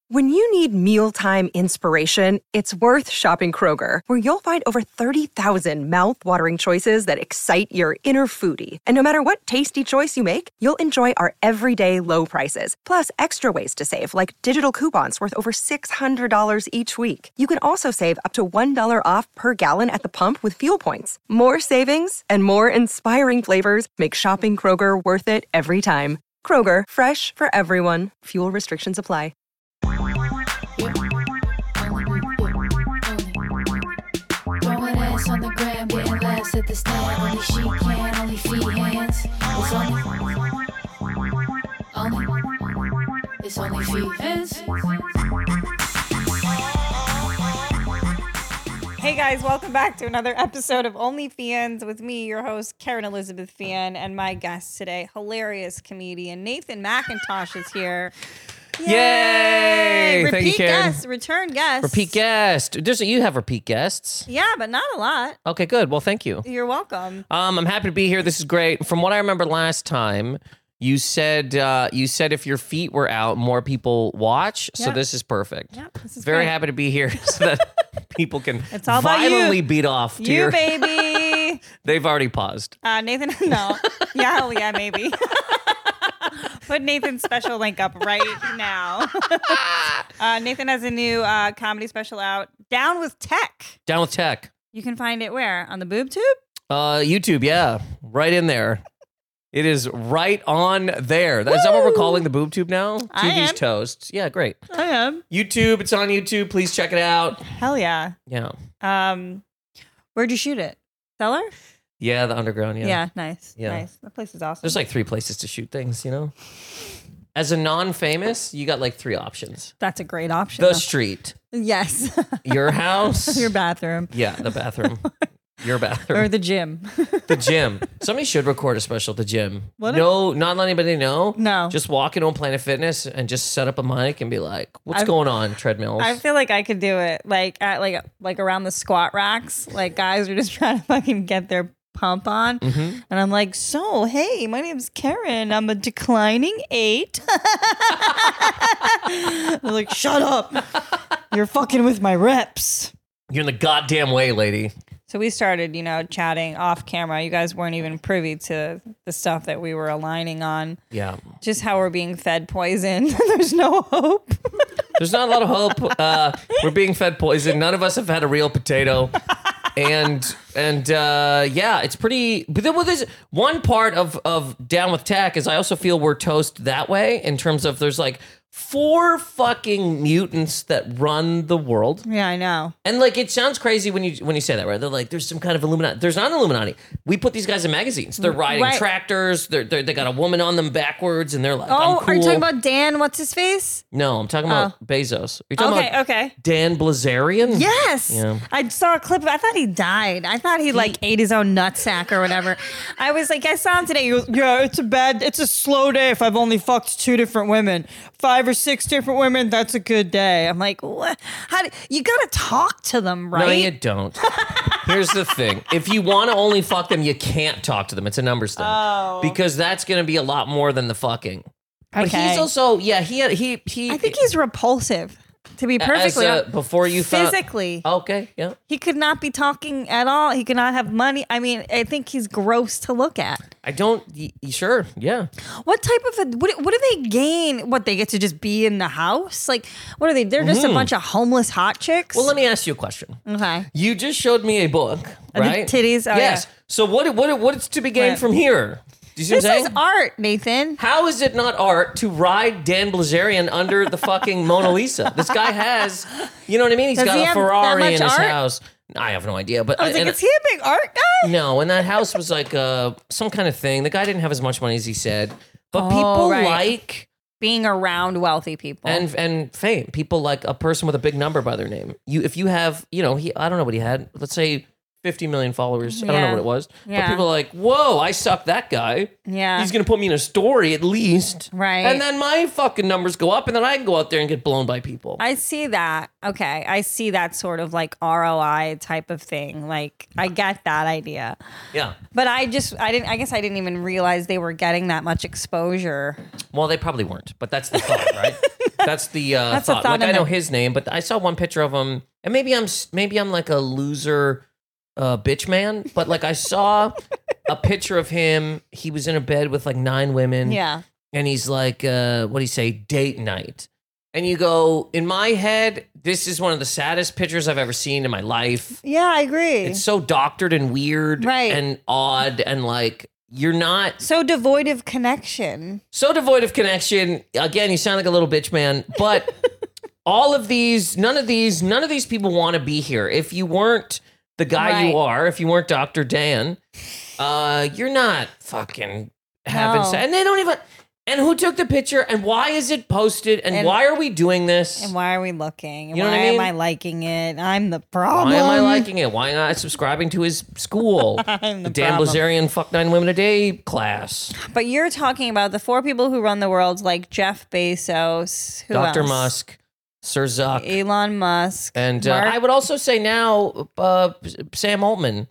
When you need mealtime inspiration, it's worth shopping Kroger, where you'll find over 30,000 mouth-watering choices that excite your inner foodie. And no matter what tasty choice you make, you'll enjoy our everyday low prices, plus extra ways to save, like digital coupons worth over $600 each week. You can also save up to $1 off per gallon at the pump with fuel points. More savings and more inspiring flavors make shopping Kroger worth it every time. Kroger, fresh for everyone. Fuel restrictions apply. On the gram, getting laughs at the stand. Only she can, only feet, hands. It's only feet, hands. Hey guys, welcome back to another episode of OnlyFans with me, your host, Karen Elizabeth Fan, and my guest today, hilarious comedian Nathan McIntosh is here. Yay! Thank you, Karen. Guest, return guest. Repeat guest. You have repeat guests. Yeah, but not a lot. Okay, good. Well, thank you. You're welcome. I'm happy to be here. This is great. From what I remember last time, you said if your feet were out, more people watch. So Yep. this is perfect. Yep, this is Very great. happy to be here so that people can It's all about you. violently beat off to You, your... baby. They've already paused. Nathan, no. Yeah, hell yeah, maybe. Put Nathan's special link up right now. Nathan has a new comedy special out, Down with Tech. Down with tech. You can find it where? On the boob tube? YouTube, yeah. Right in there. It is right on there. Is that what we're calling the boob tube now? I TV's am. toast. Yeah, great. I am. YouTube, it's on YouTube. Please check it out. Hell yeah. Yeah. Where'd you shoot it? Cellar? Yeah, the underground, Yeah, nice. Yeah. Nice. That place is awesome. There's like 3 places to shoot things, you know? As a non-famous, you got like 3 options. That's a great option. The though. street, Yes. your house. Your bathroom. Yeah, the bathroom. Your bathroom. Or the gym. The gym. Somebody should record a special at the gym. What? No, not let anybody know. No. Just walk into a Planet Fitness and just set up a mic and be like, what's going on, treadmills? I feel like I could do it. Like at like around the squat racks. Like guys are just trying to fucking get their pump on. Mm-hmm. And I'm like, so hey, my name's Karen. I'm a declining 8. They're like, shut up. You're fucking with my reps. You're in the goddamn way, lady. So we started, chatting off camera. You guys weren't even privy to the stuff that we were aligning on. Yeah. Just how we're being fed poison. There's no hope. There's not a lot of hope. We're being fed poison. None of us have had a real potato. And yeah, it's pretty. But then there's one part of Down with Tech is I also feel we're toast that way in terms of there's like 4 fucking mutants that run the world. Yeah, I know. And like it sounds crazy when you say that, right? They're like, there's some kind of Illuminati. There's not an Illuminati. We put these guys in magazines. They're riding Right. tractors. They got a woman on them backwards, and they're like, Oh, I'm cool. are you talking about Dan? What's his face? No, I'm talking about Bezos. Are you talking about Okay. Dan Blazarian? Yes. Yeah. I saw a clip. I thought he died. I thought he like ate his own nutsack or whatever. I was like, I saw him today. He goes, yeah, it's a slow day if I've only fucked 2 different women. 5 or 6 different women, that's a good day. I'm like, what? You gotta talk to them, right? No, you don't. Here's the thing. If you want to only fuck them, you can't talk to them. It's a numbers thing. Oh. Because that's going to be a lot more than the fucking. But Okay. he's also, yeah, he I think he's repulsive. To be perfectly honest, before you found. physically, Okay, yeah. he could not be talking at all. He could not have money. I mean, I think he's gross to look at. I don't, sure, yeah. What type of what do they gain? What, they get to just be in the house? Like, what are they? They're just a bunch of homeless hot chicks. Well, let me ask you a question. Okay. You just showed me a book, The right? titties? Oh, yes. yeah. So what's to be gained Right. from here? Do you see This what I'm is saying? art, Nathan. How is it not art to ride Dan Blazarian under the fucking Mona Lisa? This guy has, you know what I mean? He's Does got he a have that Ferrari much in his art? house. I have no idea, but I was like, and- is he a big art guy? no, and that house was like some kind of thing. The guy didn't have as much money as he said, but Oh, people right. like Being around wealthy people. and fame. People like a person with a big number by their name. If you have, I don't know what he had. Let's say 50 million followers. I don't know Yeah. what it was. But Yeah. people are like, whoa, I suck that guy. Yeah. He's going to put me in a story at least. Right. And then my fucking numbers go up and then I can go out there and get blown by people. I see that. Okay. I see that sort of like ROI type of thing. Like, I get that idea. Yeah. But I guess I didn't even realize they were getting that much exposure. Well, they probably weren't, but that's the thought, right? That's the That's a thought. thought Like in I know there. his name, but I saw one picture of him, and maybe I'm like a loser bitch man, but like I saw a picture of him. He was in a bed with like 9 women. Yeah. And he's like, what do you say, date night. And you go, in my head, this is one of the saddest pictures I've ever seen in my life. Yeah, I agree. It's so doctored and weird Right. and odd, and like you're not so devoid of connection. so devoid of connection. Again, you sound like a little bitch man, but all of these, none of these people want to be here. If you weren't the guy Right. you are, if you weren't Dr. Dan, you're not fucking having No. sex. And they don't even. And who took the picture? And why is it posted? And why are we doing this? And why are we looking? And You know why what I mean? am I liking it? I'm the problem. Why am I liking it? Why not subscribing to his school? I'm the Dan problem. Blazarian Fuck 9 Women a Day class. But you're talking about the 4 people who run the world, like Jeff Bezos, who Dr. else? Musk, Sir Zuck. Elon Musk, And Mark- I would also say now Sam Altman.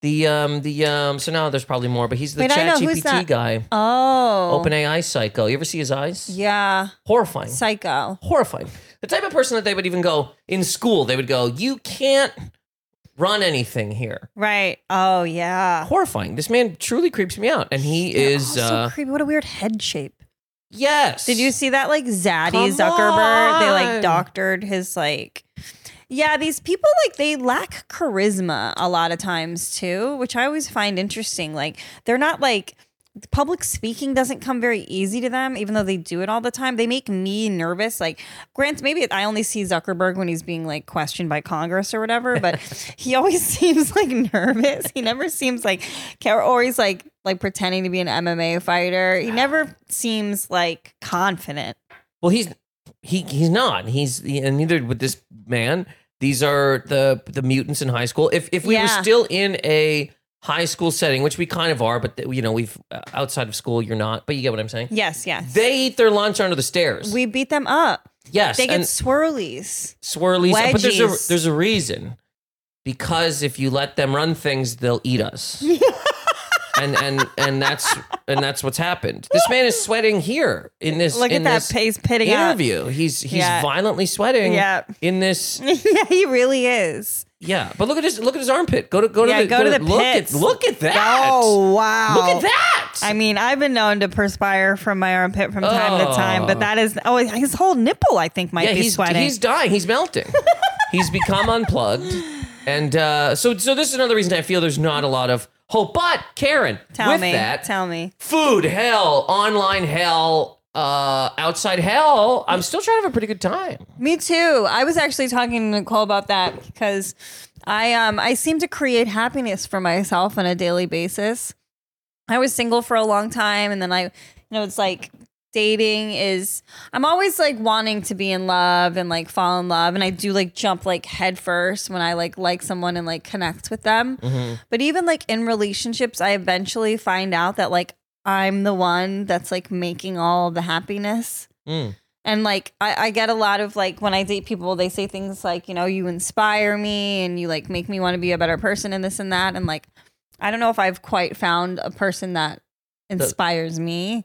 So now there's probably more, but he's the Wait, I know. chat Who's GPT that? guy. Oh, OpenAI psycho. You ever see his eyes? yeah, Horrifying. psycho. Horrifying. The type of person that they would even go in school, they would go, you can't run anything here. Right. Oh, yeah. Horrifying. This man truly creeps me out. And he is so creepy. What a weird head shape. yes. Did you see that? Like Zaddy Come Zuckerberg, they on. like doctored his like. Yeah, these people like they lack charisma a lot of times too, which I always find interesting. Like they're not like public speaking doesn't come very easy to them, even though they do it all the time. They make me nervous. Like, Grant, maybe I only see Zuckerberg when he's being like questioned by Congress or whatever, but he always seems like nervous. He never seems like, or he's like pretending to be an MMA fighter. He never seems like confident. Well, he's not. And neither would this man. These are the mutants in high school. If we were Yeah. still in a high school setting, which we kind of are, but we've outside of school, you're not. But you get what I'm saying. Yes, yes. They eat their lunch under the stairs. We beat them up. yes, They get and swirlies. swirlies. But wedgies. there's a reason. Because if you let them run things, they'll eat us. and that's what's happened. This man is sweating here in this. Look in at that this pace pitting up. interview. He's Yeah. violently sweating. Yeah. In this. Yeah, he really is. Yeah, but look at his armpit. Go to the pits. look at that. Oh, wow. Look at that. I mean, I've been known to perspire from my armpit from time to time, but that is, his whole nipple, I think, might be he's sweating. He's dying. He's melting. He's become unplugged, and so this is another reason I feel there's not a lot of hope. But Karen, Tell with me. that, Tell me. food hell, online hell, outside hell, I'm still trying to have a pretty good time. Me too. I was actually talking to Nicole about that because I seem to create happiness for myself on a daily basis. I was single for a long time, and then it's like dating is, I'm always like wanting to be in love and like fall in love, and I do like jump like head first when I like someone and like connect with them. But even like in relationships, I eventually find out that like I'm the one that's like making all of the happiness. And like I get a lot of like when I date people, they say things like, you inspire me and you like make me want to be a better person and this and that. And like, I don't know if I've quite found a person that inspires me.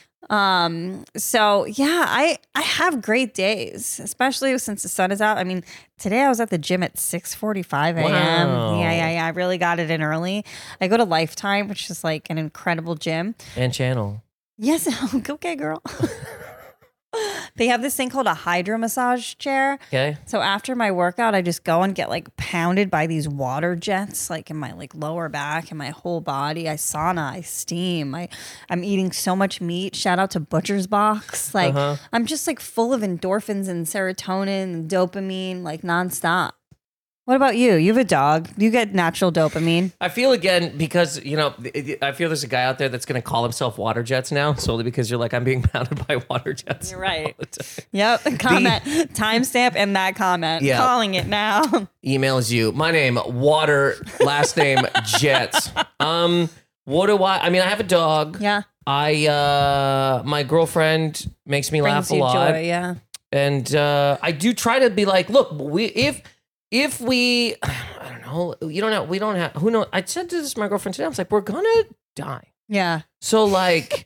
So yeah, I have great days, especially since the sun is out. I mean, today I was at the gym at 6:45 a.m. Wow. Yeah. I really got it in early. I go to Lifetime, which is like an incredible gym. And channel. Yes, okay, girl. They have this thing called a hydro massage chair. Okay. So after my workout, I just go and get like pounded by these water jets, like in my like lower back and my whole body. I sauna, I steam. I'm eating so much meat. Shout out to Butcher's Box. Like I'm just like full of endorphins and serotonin and dopamine, like nonstop. What about you? You have a dog. You get natural dopamine. I feel again because I feel there's a guy out there that's going to call himself Water Jets now solely because you're like I'm being pounded by water jets. You're right. all the time. Yep. Comment, timestamp, and that comment. Yeah. Calling it now. Emails you. My name Water. Last name Jets. What do I mean? I have a dog. Yeah. My girlfriend makes me laugh Brings a you lot. joy. Yeah. And I do try to be like, look, if we, I don't know, we don't have, who knows? I said to my girlfriend today, I was like, we're gonna die. Yeah. So like,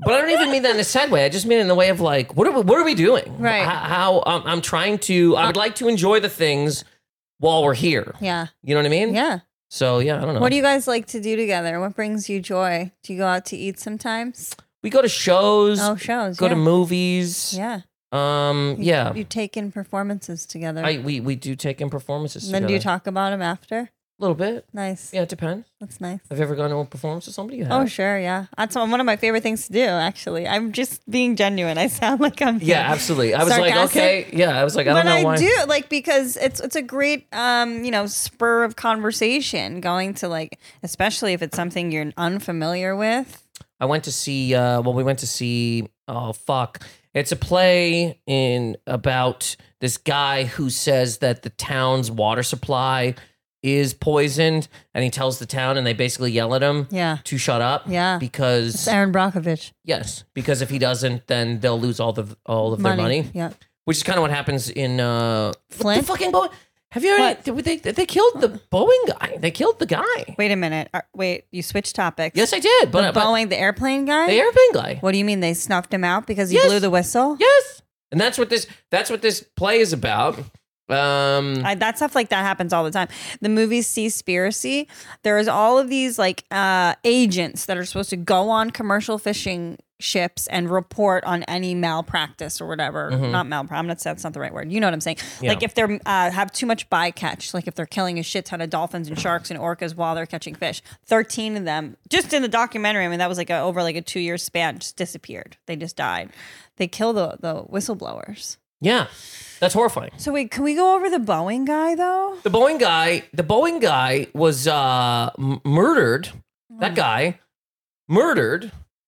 But I don't even mean that in a sad way. I just mean in the way of like, what are we doing? Right. How I'm trying to. I would like to enjoy the things while we're here. Yeah. You know what I mean? Yeah. So yeah, I don't know. What do you guys like to do together? What brings you joy? Do you go out to eat sometimes? We go to shows. Oh, shows. Go yeah. to movies. Yeah. Yeah. You take in performances together. We do take in performances And then together. do you talk about them after? A little bit. Nice. Yeah, it depends. That's nice. Have you ever gone to a performance with somebody? You have. Oh, sure. Yeah. That's one of my favorite things to do, actually. I'm just being genuine. I sound like I'm Yeah, absolutely. I was like, sarcastic. okay. Yeah, I was like, I don't But know why. I do like because it's a great spur of conversation going to like, especially if it's something you're unfamiliar with. I went to see. We went to see. Oh fuck! It's a play about this guy who says that the town's water supply is poisoned, and he tells the town, and they basically yell at him. Yeah. To shut up. Yeah. Because It's Aaron Brockovich. yes, because if he doesn't, then they'll lose all of their money. Yeah. Which is kind of what happens in Flint? The fucking Boeing. Have you already? They killed the Boeing guy. They killed the guy. Wait a minute. Wait, you switched topics. Yes, I did. The But Boeing, the airplane guy? the airplane guy. What do you mean they snuffed him out because he Yes. blew the whistle? Yes, and that's what this play is about. That stuff like that happens all the time. The movie Seaspiracy, there's all of these like agents that are supposed to go on commercial fishing ships and report on any malpractice or whatever. Not malpractice. I'm not saying that's not the right word. You know what I'm saying? Yeah. Like if they're have too much bycatch, like if they're killing a shit ton of dolphins and sharks and orcas while they're catching fish. 13 of them, just in the documentary. I mean, that was like over like a 2-year span, just disappeared. They just died. They kill the whistleblowers. Yeah, that's horrifying. So wait, can we go over the Boeing guy though? The Boeing guy was murdered. That guy murdered.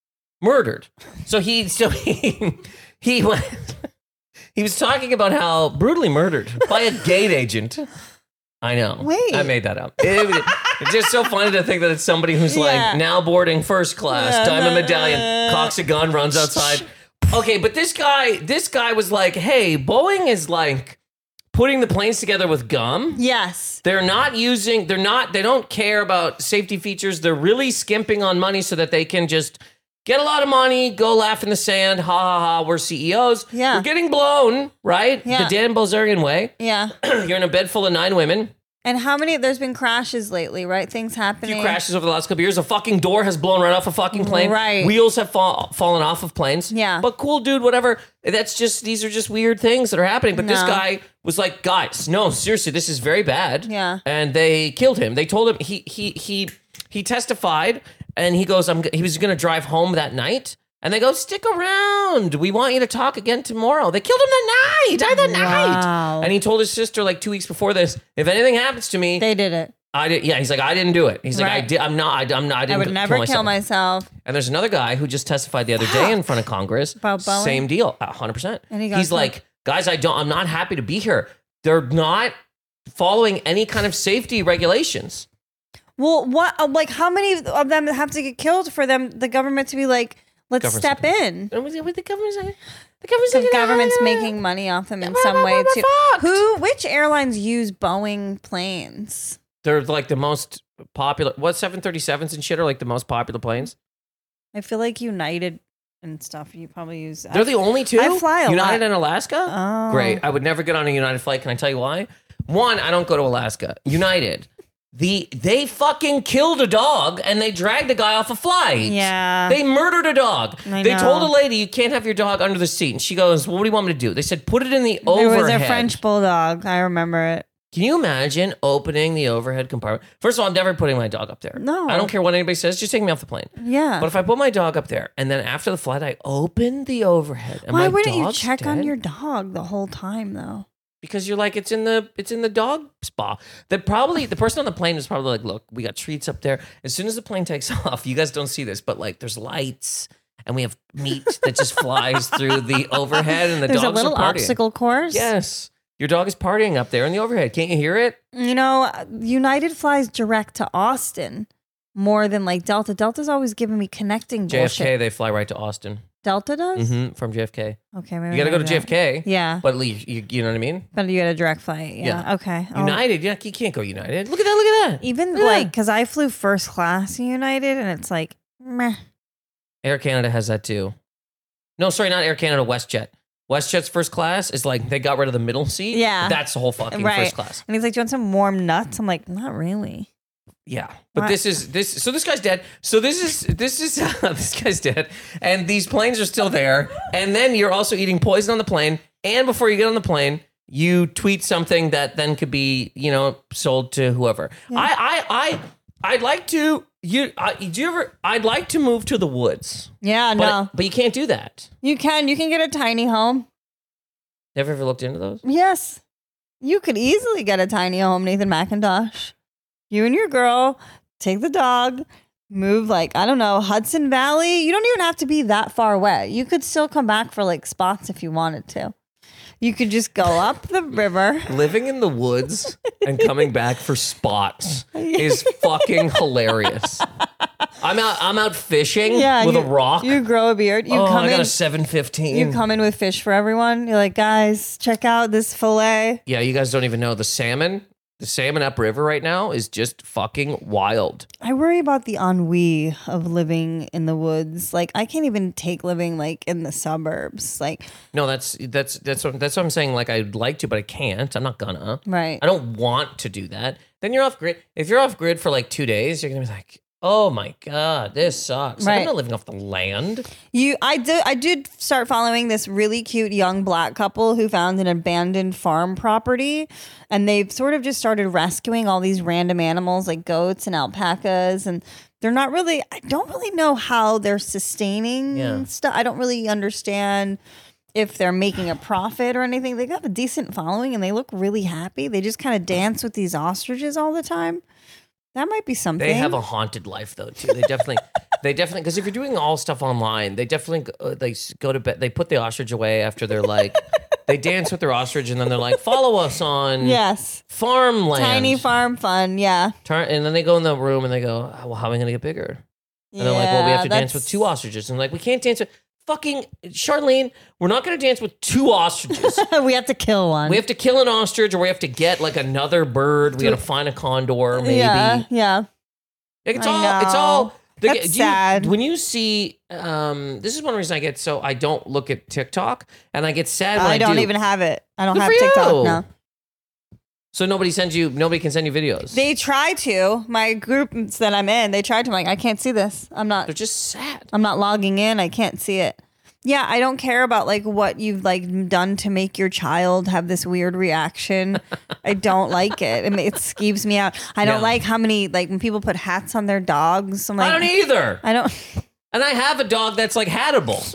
So he went. He was talking about how brutally murdered by a gate agent. I know. Wait. I made that up. It's just so funny to think that it's somebody who's Yeah. like now boarding first class, diamond medallion, cocks a gun, runs outside. Okay, but this guy was like, hey, Boeing is like putting the planes together with gum. Yes. They don't care about safety features. They're really skimping on money so that they can just get a lot of money, go laugh in the sand, ha ha ha, we're CEOs. Yeah. We're getting blown, right? Yeah. The Dan Bilzerian way. Yeah. You're in a bed full of 9 women. And there's been crashes lately, right? Things A happening. few crashes over the last couple of years. A fucking door has blown right off a fucking plane. Right. Wheels have fallen off of planes. Yeah. But cool, dude, whatever. These are just weird things that are happening. But this No. guy was like, guys, no, seriously, this is very bad. Yeah. And they killed him. They told him he testified, and he goes, he was going to drive home that night. And they go, stick around. We want you to talk again tomorrow. They killed him that night. Died that Wow. night. And he told his sister like 2 weeks before this, if anything happens to me, They did it. I did. Yeah, he's like, I didn't do it. He's like, I Right. did. I'm not. I didn't. I would never kill myself. And there's another guy who just testified the other day in front of Congress. About Boeing? Same deal, 100%. And he got He's killed. like, guys, I'm not happy to be here. They're not following any kind of safety regulations. Well, what? Like, how many of them have to get killed for the government to be like, let's Government step in? And the government's like, The government's making money off them in some way too. Which airlines use Boeing planes? They're like the most popular. What 737s and shit are like the most popular planes? I feel like United and stuff. You probably use. They're the only two. I fly a United lot. and Alaska. Oh. Great. I would never get on a United flight. Can I tell you why? One, I don't go to Alaska. United. They fucking killed a dog and they dragged a guy off a flight. Yeah. They murdered a dog. I They know. told a lady, you can't have your dog under the seat. And she goes, well, what do you want me to do? They said, put it in the It overhead. was a French bulldog. I remember it. Can you imagine opening the overhead compartment? First of all, I'm never putting my dog up there. No. I don't care what anybody says. Just take me off the plane. Yeah. But if I put my dog up there and then after the flight, I open the overhead. And Why my wouldn't you dog's check on dead? your dog the whole time though? Because you're like, it's in the dog spa. The person on the plane is probably like, look, we got treats up there. As soon as the plane takes off, you guys don't see this, but like there's lights and we have meat that just flies through the overhead and the There's a dogs little are partying. obstacle course. Yes. Your dog is partying up there in the overhead. Can't you hear it? You know, United flies direct to Austin more than like Delta. Delta's always giving me connecting JFK, bullshit. they fly right to Austin. Delta does? From JFK. Okay, maybe You got to go to maybe not. JFK. Yeah. But you know what I mean? But you get a direct flight. Yeah. Yeah. Okay. Oh. United, yeah, you can't go United. Look at that. Even Look at like, that. because I flew first class in United and it's like, meh. Air Canada has that too. No, sorry, not Air Canada, WestJet. WestJet's first class is like they got rid of the middle seat. Yeah. That's the whole fucking Right. first class. And he's like, do you want some warm nuts? I'm like, not really. Yeah. But Right. so this guy's dead. So this is this guy's dead. And these planes are still there. And then you're also eating poison on the plane. And before you get on the plane, you tweet something that then could be, sold to whoever. Yeah. I'd like to I'd like to move to the woods. Yeah, no. But you can't do that. You can get a tiny home. Have you ever looked into those? Yes. You could easily get a tiny home, Nathan McIntosh. You and your girl take the dog, move Hudson Valley. You don't even have to be that far away. You could still come back for spots if you wanted to. You could just go up the river. Living in the woods and coming back for spots is fucking hilarious. I'm out fishing with a rock. You grow a beard. I got a 715. You come in with fish for everyone. You're like, guys, check out this fillet. Yeah, you guys don't even know the salmon. The salmon upriver right now is just fucking wild. I worry about the ennui of living in the woods. I can't even take living in the suburbs. No, that's what I'm saying. I'd like to, but I can't. I'm not gonna. Right. I don't want to do that. Then you're off grid. If you're off grid for 2 days, you're gonna be like, oh my God, this sucks. Right. I'm not living off the land. I did start following this really cute young black couple who found an abandoned farm property, and they've sort of just started rescuing all these random animals like goats and alpacas, and they're not really, I don't really know how they're sustaining stuff. I don't really understand if they're making a profit or anything. They got a decent following and they look really happy. They just kind of dance with these ostriches all the time. That might be something. They have a haunted life though too. They definitely, because if you're doing all stuff online, they definitely they go to bed. They put the ostrich away after they're they dance with their ostrich and then they're like, follow us on farmland, tiny farm fun, yeah. And then they go in the room and they go, well, how am I going to get bigger? And they're like, well, we have to dance with 2 ostriches. And we can't dance with fucking Charlene. We're not going to dance with 2 ostriches. We have to kill one. We have to kill an ostrich, or we have to get another bird. We got to find a condor, maybe. Yeah. It's all. That's sad. When you see, this is one reason I don't look at TikTok, and I get sad when I don't do. even have it. I don't Good have for TikTok. you. No. So nobody can send you videos. They try to. My groups that I'm in, they try to. I'm like, I can't see this. They're just sad. I'm not logging in. I can't see it. Yeah, I don't care about what you've done to make your child have this weird reaction. I don't like it. It skeeves me out. I don't like how many when people put hats on their dogs. I'm like, I don't either. I don't. And I have a dog that's hattable.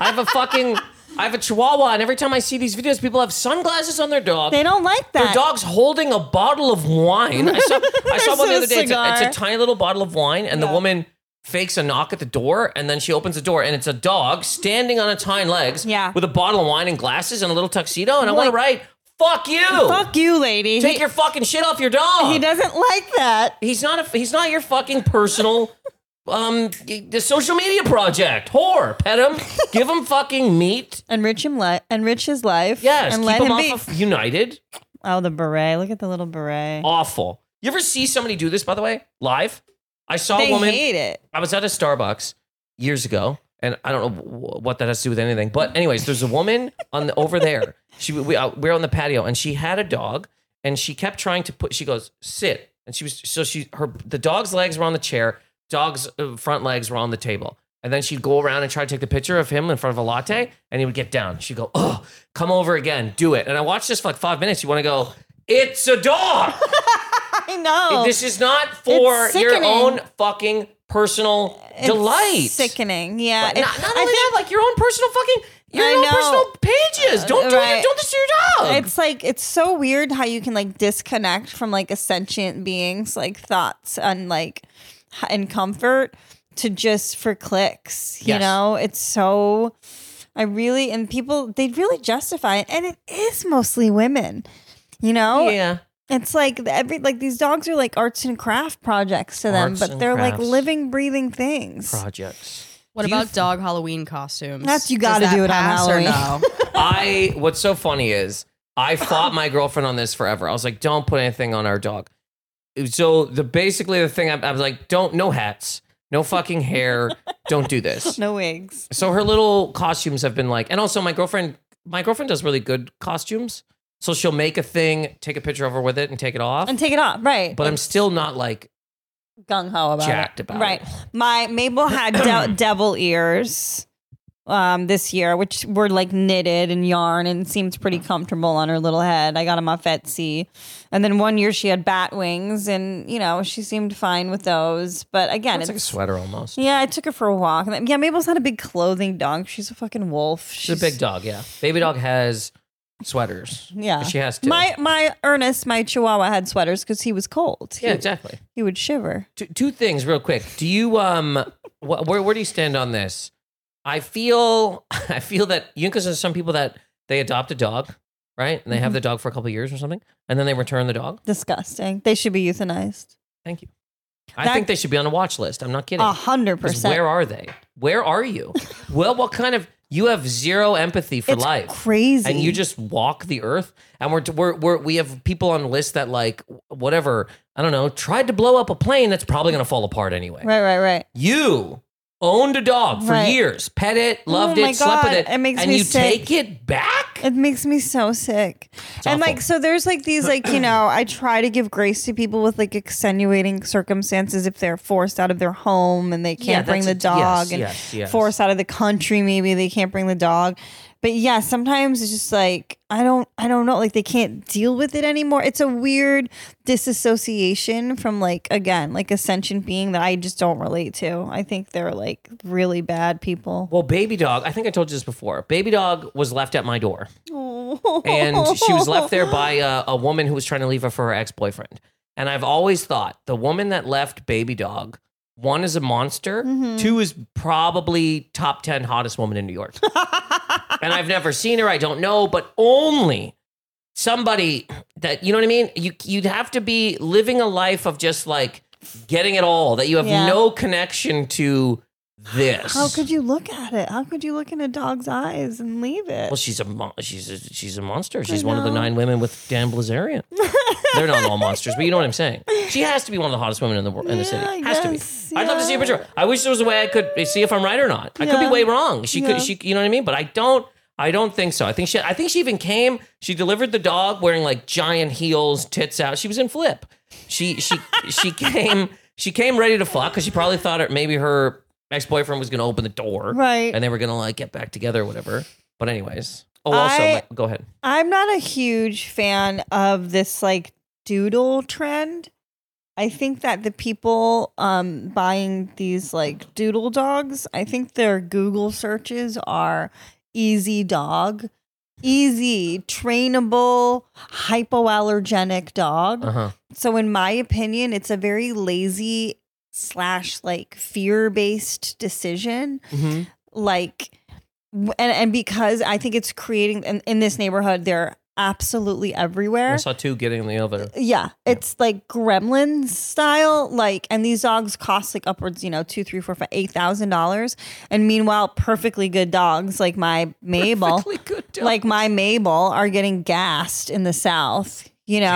I have a Chihuahua, and every time I see these videos, people have sunglasses on their dog. They don't like that. Their dog's holding a bottle of wine. I saw one the other day. It's a tiny little bottle of wine, and the woman fakes a knock at the door, and then she opens the door, and it's a dog standing on its hind legs with a bottle of wine and glasses and a little tuxedo, and I want to write, fuck you. Fuck you, lady. Take your fucking shit off your dog. He doesn't like that. He's not your fucking personal the social media project. Whore. Pet him. Give him fucking meat. Enrich his life. Yes. And keep let him him be. off of United. Oh, the beret. Look at the little beret. Awful. You ever see somebody do this, by the way, live? I saw a woman. They hate it. I was at a Starbucks years ago, and I don't know what that has to do with anything. But anyways, there's a woman over there. We're on the patio, and she had a dog, and she kept trying to she goes, sit. And the dog's legs were on the chair, dog's front legs were on the table. And then she'd go around and try to take the picture of him in front of a latte, and he would get down. She'd go, oh, come over again, do it. And I watched this for 5 minutes. You want to go, it's a dog. I know. This is not for your own fucking personal delight. Sickening, yeah. Not only that, your own personal fucking, your own personal pages. Don't do it. Don't this to your dog. It's so weird how you can disconnect from a sentient being's thoughts and and comfort to just for clicks. You know, it's so. People they really justify it, and it is mostly women. You know, yeah. It's these dogs are arts and craft projects to them, but they're living, breathing things. Projects. What about dog Halloween costumes? That's you got to do it on Halloween. No? What's so funny is I fought my girlfriend on this forever. I was like, don't put anything on our dog. So basically the thing I was like, no hats. No fucking hair. Don't do this. No wigs. So her little costumes have been like, and also my girlfriend does really good costumes. So she'll make a thing, take a picture of her with it, and take it off. And take it off, right? But I'm still not like gung ho about jacked it. about right. it. My Mabel had devil ears this year, which were like knitted and yarn and seemed pretty comfortable on her little head. I got them off Etsy. And then one year she had bat wings, and she seemed fine with those. But again, It's like a sweater almost. Yeah, I took her for a walk. And yeah, Mabel's not a big clothing dog. She's a fucking wolf. She's a big dog, yeah. Baby dog has sweaters. Yeah, She has to. My Ernest, my Chihuahua, had sweaters because he was cold. Yeah, exactly. He would shiver. Two things real quick. Do you where do you stand on this? I feel that because there's some people that they adopt a dog, right? And they have the dog for a couple of years or something, and then they return the dog. Disgusting. They should be euthanized. Thank you. I think they should be on a watch list. I'm not kidding. 100%. Where are they? Where are you? Well, what kind of you have zero empathy for It's life. crazy. And you just walk the earth. And we have people on the list that like whatever, I don't know, tried to blow up a plane that's probably gonna fall apart anyway. Right. You owned a dog for Right. years, pet it, loved my it, slept with God, it, it makes and me you sick. take it back? It makes me so sick. And awful. so there's like these I try to give grace to people with like extenuating circumstances if they're forced out of their home and they can't bring the dog yes. forced out of the country, maybe they can't bring the dog. But yeah, sometimes it's just like I don't know, like they can't deal with it anymore. It's a weird disassociation from like a sentient being that I just don't relate to. I think they're like really bad people. Well, Baby Dog, I think I told you this before. Baby Dog was left at my door. And she was left there by a woman who was trying to leave her for her ex-boyfriend. And I've always thought the woman that left Baby Dog, one is a monster, two is probably top 10 hottest woman in New York. And I've never seen her. I don't know, but only somebody that, you know what I mean? You'd have to be living a life of just like getting it all, that you have no connection to this. How could you look at it? How could you look in a dog's eyes and leave it? Well, she's a monster. She's one of the 9 women with Dan Blazarian. They're not all monsters, but you know what I'm saying. She has to be one of the hottest women in the city. I Has guess, to be. I'd love to see a picture. I wish there was a way I could see if I'm right or not. I could be way wrong. She could. You know what I mean? But I don't think so. I think she even came. She delivered the dog wearing like giant heels, tits out. She was in Flip. She came. She came ready to fuck because she probably thought maybe her ex-boyfriend was going to open the door, Right. And they were going to like get back together or whatever. But anyways, also go ahead. I'm not a huge fan of this like doodle trend. I think that the people buying these like doodle dogs, I think their Google searches are easy dog, easy, trainable, hypoallergenic dog. So in my opinion, it's a very lazy / like fear-based decision. Like, and because I think it's creating in this neighborhood, they're absolutely everywhere. I saw 2 getting in the elevator. Yeah, it's like Gremlins style. Like, and these dogs cost like upwards, $2,000, $3,000, $4,000, $8,000. And meanwhile, perfectly good dogs like my Mabel, are getting gassed in the South.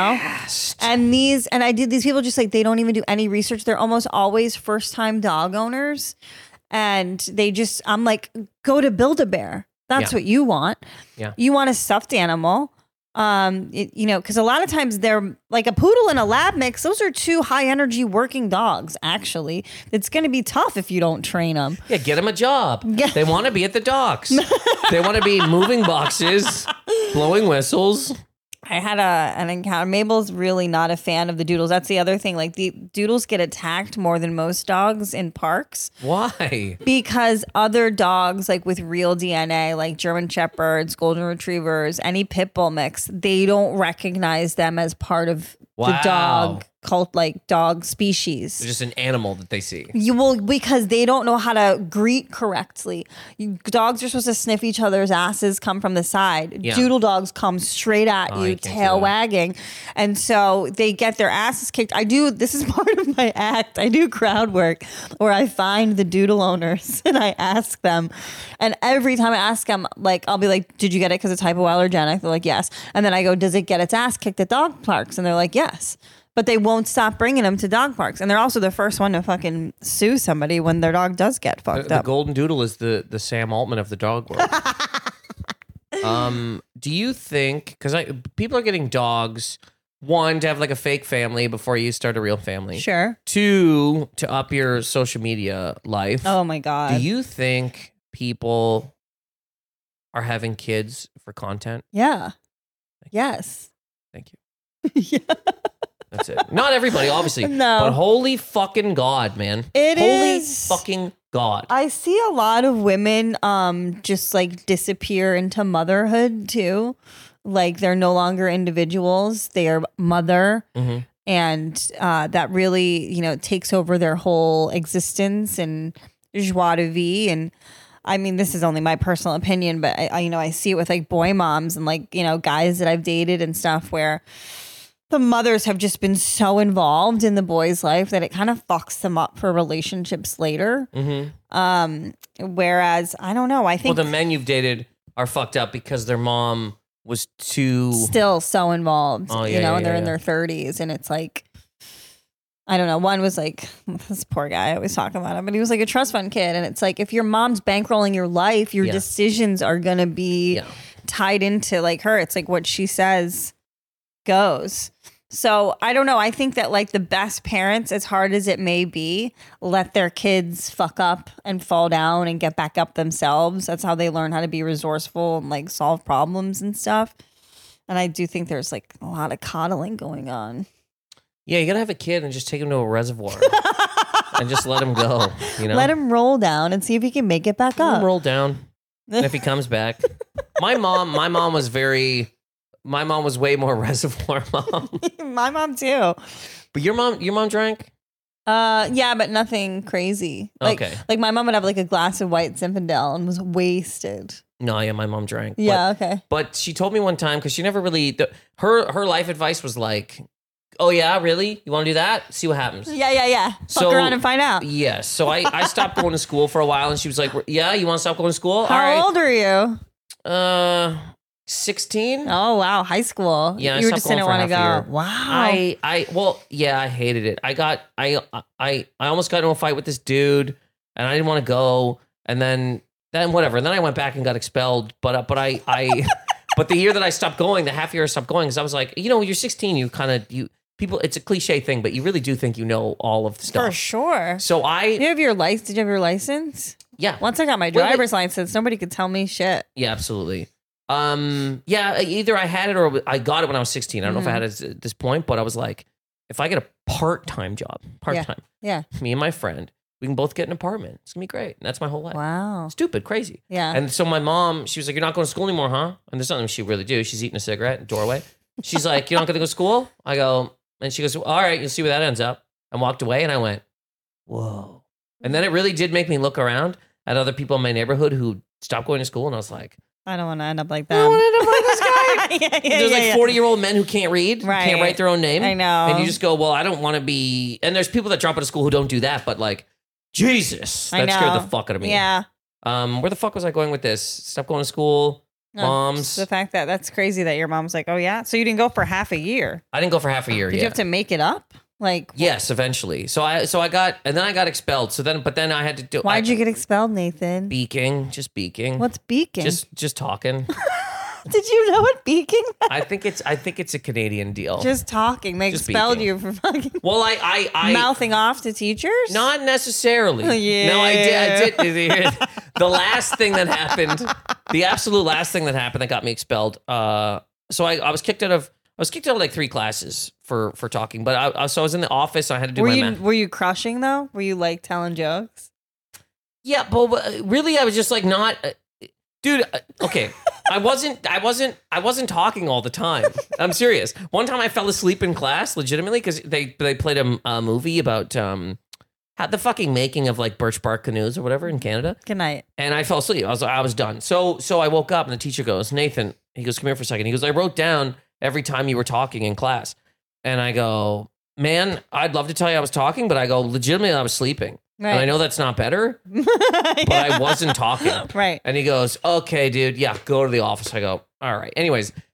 And these people just like, they don't even do any research. They're almost always first time dog owners. And I'm like, go to Build-A-Bear. That's what you want. Yeah. You want a stuffed animal. Because a lot of times they're like a poodle and a lab mix. Those are 2 high energy working dogs. Actually, it's going to be tough if you don't train them. Yeah, get them a job. They want to be at the docks. They want to be moving boxes, blowing whistles. I had an encounter. Mabel's really not a fan of the doodles. That's the other thing. Like the doodles get attacked more than most dogs in parks. Why? Because other dogs, like with real DNA, like German Shepherds, Golden Retrievers, any pit bull mix, they don't recognize them as part of the dog cult, like dog species. They're just an animal that they see. Because they don't know how to greet correctly. Dogs are supposed to sniff each other's asses, come from the side. Yeah. Doodle dogs come straight at you, tail wagging. And so they get their asses kicked. This is part of my act. I do crowd work where I find the doodle owners and I ask them. And every time I ask them, like, I'll be like, did you get it because it's hypoallergenic? They're like, yes. And then I go, does it get its ass kicked at dog parks? And they're like, yes. but they won't stop bringing them to dog parks. And they're also the first one to fucking sue somebody when their dog does get fucked The up. golden doodle is the Sam Altman of the dog world. Do you think, because people are getting dogs, one, to have like a fake family before you start a real family. Sure. Two, to up your social media life. Oh my God. Do you think people are having kids for content? Yeah. Yes. Thank you. Yeah. That's it. Not everybody, obviously. No. But holy fucking God, man. Holy fucking God. I see a lot of women just like disappear into motherhood too. Like they're no longer individuals. They are mother. Mm-hmm. And that really, takes over their whole existence and joie de vivre. And I mean, this is only my personal opinion, but I see it with like boy moms and like, guys that I've dated and stuff where the mothers have just been so involved in the boy's life that it kind of fucks them up for relationships later. Mm-hmm. Whereas, I don't know. I think the men you've dated are fucked up because their mom was too... still so involved, Oh, yeah, and they're in yeah. their 30s. And it's like, I don't know. One was like, this poor guy, I always talk about him, but he was like a trust fund kid. And it's like, if your mom's bankrolling your life, your Yeah. decisions are going to be Yeah. tied into like her. It's like what she says goes. So I don't know. I think that like the best parents, as hard as it may be, let their kids fuck up and fall down and get back up themselves. That's how they learn how to be resourceful and like solve problems and stuff. And I do think there's like a lot of coddling going on. Yeah, you gotta have a kid and just take him to a reservoir and just let him go. Let him roll down and see if he can make it back Let him up. roll down. And if he comes back, my mom was way more reservoir mom. My mom too. But your mom drank? Yeah, but nothing crazy. Okay. Like my mom would have like a glass of white Zinfandel and was wasted. No, yeah, my mom drank. Yeah, okay. But she told me one time, because she never really, her life advice was like, oh yeah, really? You want to do that? See what happens. Yeah. Fuck around and find out. Yes. So I stopped going to school for a while, and she was like, yeah, you want to stop going to school? How old are you? 16. Oh wow, high school. Yeah, I you stopped just going didn't for want to half a go. year. Wow. I hated it. I almost got into a fight with this dude, and I didn't want to go, and then whatever. And then I went back and got expelled. But but the year that I stopped going, the half year I stopped going, because I was like, you're 16, people, it's a cliche thing, but you really do think you know all of the stuff. For sure. So Did you have your license? yeah. Once I got my Well, driver's license, nobody could tell me shit. Yeah, absolutely. Yeah, either I had it or I got it when I was 16. I don't know if I had it at this point, but I was like, if I get a part-time job, Yeah. me and my friend, we can both get an apartment. It's gonna be great. And that's my whole life. Wow. Stupid, crazy. Yeah. And so my mom, she was like, you're not going to school anymore, huh? And there's nothing she really do. She's eating a cigarette in the doorway. She's like, you're not going to go to school? I go, and she goes, all right, you'll see where that ends up. And walked away, and I went, whoa. And then it really did make me look around at other people in my neighborhood who stopped going to school, and I was like, I don't want to end up like I that. don't want to end up like this guy. There's like 40-year-old men who can't read, Right. can't write their own name. I know. And you just go, well, I don't want to be. And there's people that drop out of school who don't do that, but like, Jesus, I that scared know. the fuck out of me. Yeah. Where the fuck was I going with this? Stop going to school. No, Moms. just the fact that's crazy that your mom's like, oh yeah. So you didn't go for half a year. I didn't go for half a year. Did yeah. you have to make it up? Like, Yes, eventually. So I got, and then I got expelled. But then I had to do. why'd you get expelled, Nathan? beaking? Just beaking. What's beaking? Just talking. Did you know what beaking? I think it's a Canadian deal. Just talking. They Just expelled beaking. you for fucking well, I mouthing off to teachers? Not necessarily. Yeah. No, I did. The last thing that happened, the absolute last thing that happened that got me expelled. So I was kicked out of like 3 classes for talking. But I was in the office. I had to do my math. Were you crushing though? Were you like telling jokes? Yeah, but really, I was just like not, dude. Okay, I wasn't talking all the time. I'm serious. One time I fell asleep in class, legitimately, because they played a movie about the fucking making of like Birch Bark canoes or whatever in Canada, Good night. and I fell asleep. I was done. So I woke up and the teacher goes, Nathan. He goes, come here for a second. He goes, I wrote down every time you were talking in class, and I go, man, I'd love to tell you I was talking, but I go, legitimately, I was sleeping. Right. And I know that's not better, but I wasn't talking. Right. And he goes, okay, dude, yeah, go to the office. I go, all right. Anyways,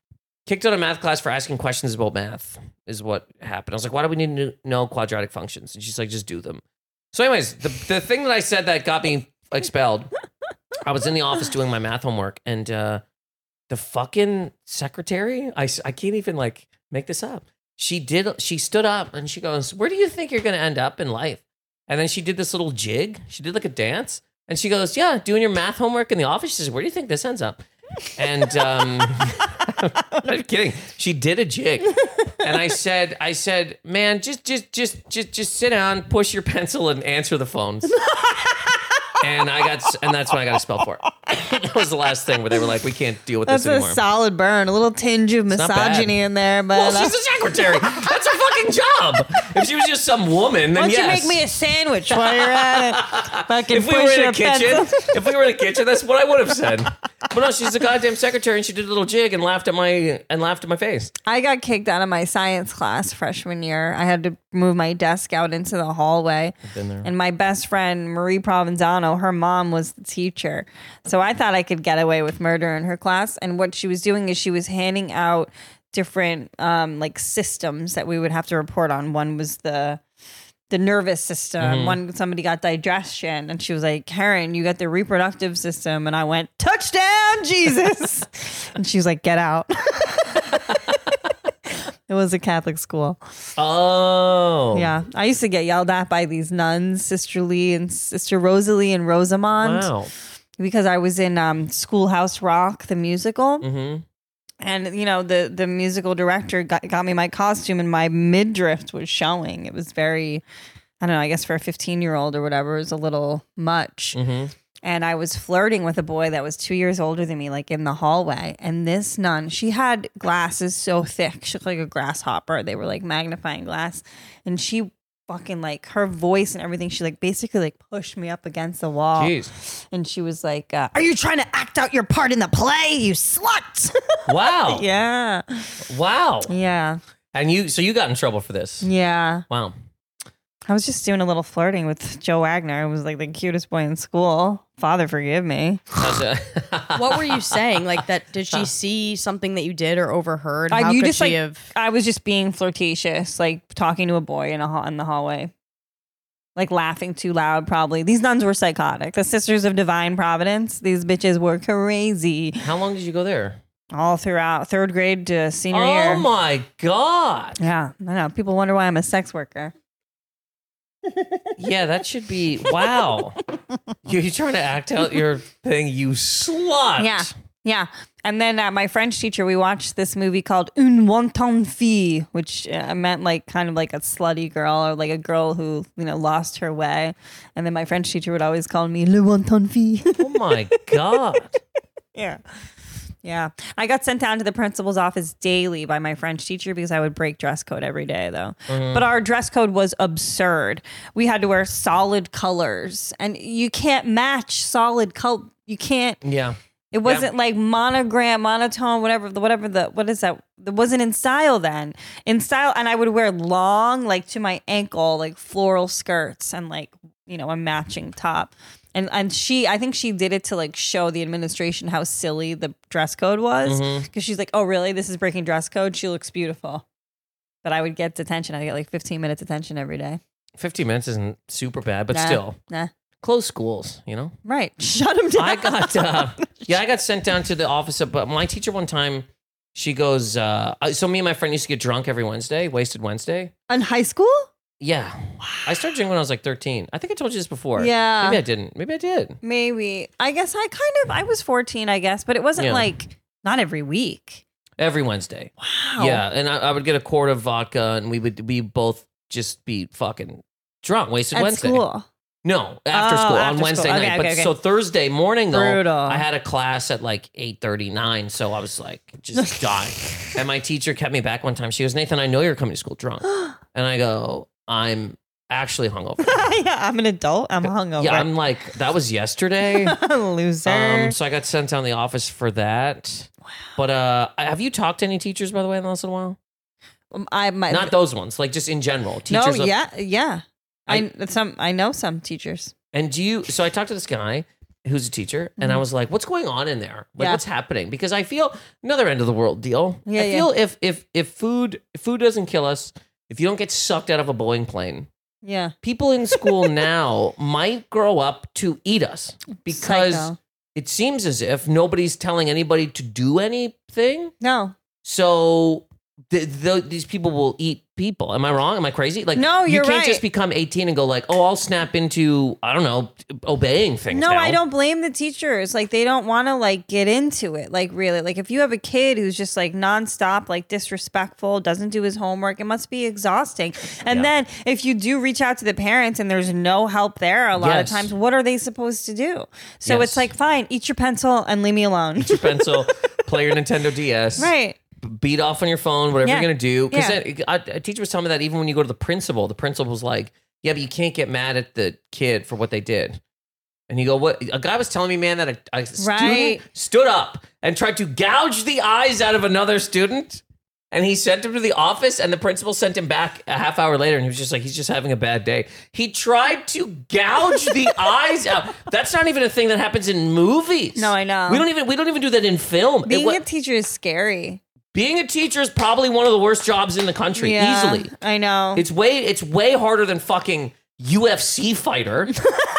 Kicked out of math class for asking questions about math is what happened. I was like, why do we need to know quadratic functions? And she's like, just do them. So anyways, the thing that I said that got me expelled, I was in the office doing my math homework, and the fucking secretary, I can't even like make this up. She stood up and she goes, where do you think you're going to end up in life? And then she did this little jig. She did like a dance. And she goes, yeah, doing your math homework in the office. She says, where do you think this ends up? And I'm not kidding. She did a jig. And I said, man, just sit down, push your pencil and answer the phones. And that's when I got expelled for it. That was the last thing where they were like, we can't deal with this anymore. That's a solid burn. A little tinge of misogyny in there, but well, she's a secretary. That's her fucking job. If she was just some woman, then why don't yes. you make me a sandwich while you're at it? Fucking If we were in a kitchen, that's what I would have said. But no, she's a goddamn secretary, and she did a little jig and laughed at my face. I got kicked out of my science class freshman year. I had to move my desk out into the hallway. Been there. And my best friend, Marie Provenzano, her mom was the teacher. So I thought I could get away with murder in her class. And what she was doing is she was handing out different like systems that we would have to report on. One was the nervous system. One, somebody got digestion, and she was like, Karen, you got the reproductive system. And I went, touchdown, Jesus. And she was like, get out. It was a Catholic school. Oh. Yeah. I used to get yelled at by these nuns, Sister Lee and Sister Rosalie and Rosamond. Wow. Because I was in Schoolhouse Rock, the musical. Mm-hmm. And, you know, the musical director got me my costume, and my midriff was showing. It was very, I don't know, I guess for a 15-year-old or whatever, it was a little much. Mm-hmm. And I was flirting with a boy that was 2 years older than me, like in the hallway. And this nun, she had glasses so thick. She looked like a grasshopper. They were like magnifying glass. And she fucking like, her voice and everything, she like basically like pushed me up against the wall. Jeez. And she was like, are you trying to act out your part in the play, you slut? Wow. Yeah. Wow. Yeah. And you got in trouble for this. Yeah. Wow. I was just doing a little flirting with Joe Wagner. It was like the cutest boy in school. Father, forgive me. What were you saying? Like that? Did she see something that you did or overheard? How you could just she like, have? I was just being flirtatious, like talking to a boy in the hallway, like laughing too loud. Probably these nuns were psychotic. The Sisters of Divine Providence. These bitches were crazy. How long did you go there? All throughout third grade to senior year. Oh my God. Yeah, I know. People wonder why I'm a sex worker. Yeah, that should be, wow. You're trying to act out your thing, you slut. Yeah. Yeah. And then my French teacher, we watched this movie called Une Wanton Fille, which meant like kind of like a slutty girl, or like a girl who, you know, lost her way. And then my French teacher would always call me Le Wanton Fille. Oh my God. Yeah. Yeah. I got sent down to the principal's office daily by my French teacher because I would break dress code every day, though. But our dress code was absurd. We had to wear solid colors, and you can't match solid color. You can't. Yeah. It wasn't like monotone, what is that? It wasn't in style then. In style, and I would wear long, like to my ankle, like floral skirts and like, you know, a matching top. And I think she did it to like show the administration how silly the dress code was. Because she's like, oh, really? This is breaking dress code? She looks beautiful. But I would get detention. I'd get like 15 minutes detention every day. 15 minutes isn't super bad, but Nah. still. Nah. Close schools, you know? Right. Shut him down. I got sent down to the office. But my teacher one time, she goes, so me and my friend used to get drunk every Wednesday, Wasted Wednesday. In high school? Yeah. I started drinking when I was like 13. I think I told you this before. Yeah. Maybe I didn't. Maybe I did. Maybe. I guess I was 14, I guess, but it wasn't Yeah. like, not every week. Every Wednesday. Wow. Yeah. And I would get a quart of vodka, and we both just be fucking drunk, Wasted At Wednesday. school. No, after Oh, school on after Wednesday school. night. Okay, But okay, okay. so Thursday morning though, Brutal. I had a class at like 8:39, so I was like just dying. And my teacher kept me back one time. She goes, "Nathan, I know you're coming to school drunk," and I go, "I'm actually hungover." Yeah, I'm an adult. I'm hungover. Yeah, I'm like, that was yesterday. Loser. So I got sent down to the office for that. Wow. But have you talked to any teachers, by the way, in the last little while? Not those ones, like just in general. Teachers. No, yeah. I know some teachers. And so I talked to this guy, who's a teacher, and I was like, "What's going on in there? Like, Yeah. what's happening?" Because I feel another end of the world deal. Yeah, I feel if food doesn't kill us, if you don't get sucked out of a Boeing plane, Yeah. people in school now might grow up to eat us because Psycho. it seems as if nobody's telling anybody to do anything. No. So these people will eat people. Am I wrong? Am I crazy? Like, No, you you're can't right. just become 18 and go like, oh, I'll snap into, I don't know, obeying things. No, now. I don't blame the teachers. Like they don't want to like get into it. Like really, like if you have a kid who's just like nonstop, like disrespectful, doesn't do his homework, it must be exhausting. And Yeah. then if you do reach out to the parents and there's no help there, a lot of Yes. times, what are they supposed to do? So Yes. it's like, fine, eat your pencil and leave me alone. Your pencil, play your Nintendo DS. Right. Beat off on your phone, whatever Yeah. you're going to do. Because Yeah. a teacher was telling me that even when you go to the principal's like, yeah, but you can't get mad at the kid for what they did. And you go, what? A guy was telling me, man, that a student Right. stood up and tried to gouge the eyes out of another student. And he sent him to the office, and the principal sent him back a half hour later, and he was just like, he's just having a bad day. He tried to gouge the eyes out. That's not even a thing that happens in movies. No, I know. We don't even do that in film. Being a teacher is scary. Being a teacher is probably one of the worst jobs in the country, Yeah, easily. I know. It's way harder than fucking UFC fighter.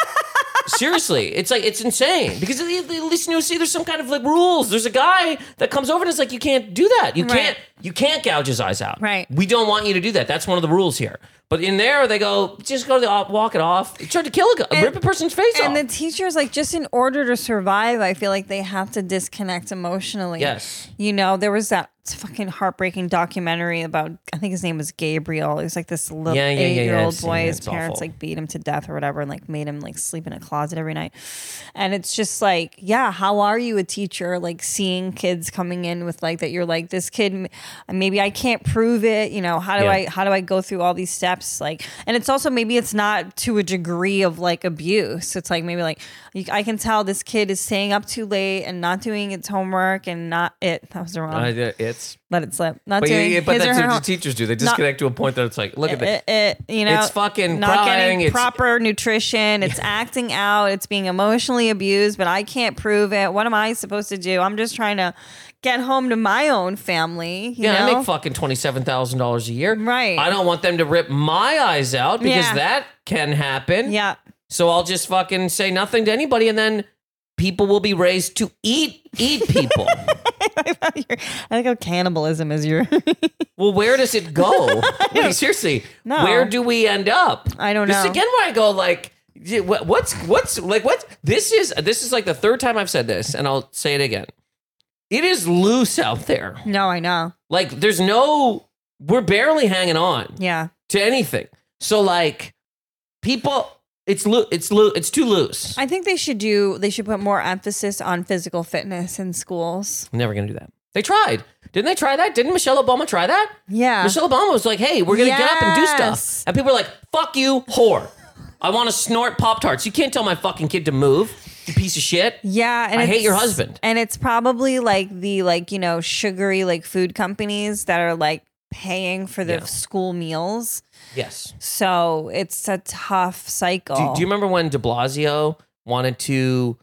Seriously, it's insane because at least in UFC there's some kind of like rules. There's a guy that comes over and is like, you can't do that. You can't gouge his eyes out. Right. We don't want you to do that. That's one of the rules here. But in there, they go, just go to the walk it off. He tried to kill a guy, rip a person's face And off. the teachers, like, just in order to survive, I feel like they have to disconnect emotionally. Yes. You know, there was that fucking heartbreaking documentary about, I think his name was Gabriel. He was like this little Yeah, 8-year-old I've seen boy. it. His It's parents awful. like beat him to death or whatever and like made him like sleep in a closet every night. And it's just like, yeah, how are you a teacher? Like seeing kids coming in with like that, you're like, this kid, maybe I can't prove it. You know, how do I go through all these steps? Like, and it's also maybe it's not to a degree of like abuse. It's like maybe like I can tell this kid is staying up too late and not doing its homework and not it. That was the wrong. Let it slip. Not But doing but his or that's her what home- the teachers do. They disconnect to a point that it's like, look at that. you know, It's fucking not crying, getting it's- proper nutrition. It's acting out. It's being emotionally abused, but I can't prove it. What am I supposed to do? I'm just trying to get home to my own family. You Yeah, know? I make fucking $27,000 a year. Right. I don't want them to rip my eyes out because Yeah. that can happen. Yeah. So I'll just fucking say nothing to anybody, and then people will be raised to eat people. I think how cannibalism is your. Well, where does it go? Like, seriously, No. where do we end up? I don't This know. is again where I go like, yeah, what's like what? This is like the third time I've said this, and I'll say it again. It is loose out there. No, I know. Like we're barely hanging on Yeah. to anything. So like people, it's too loose. I think they should put more emphasis on physical fitness in schools. I'm never gonna do that. They tried. Didn't they try that? Didn't Michelle Obama try that? Yeah. Michelle Obama was like, hey, we're going to get up and do stuff. Yes. And people are like, fuck you, whore. I want to snort Pop-Tarts. You can't tell my fucking kid to move, you piece of shit. Yeah, and I hate it's- your husband. And it's probably like the sugary like food companies that are like paying for the Yeah. school meals. Yes. So it's a tough cycle. Do you remember when de Blasio wanted to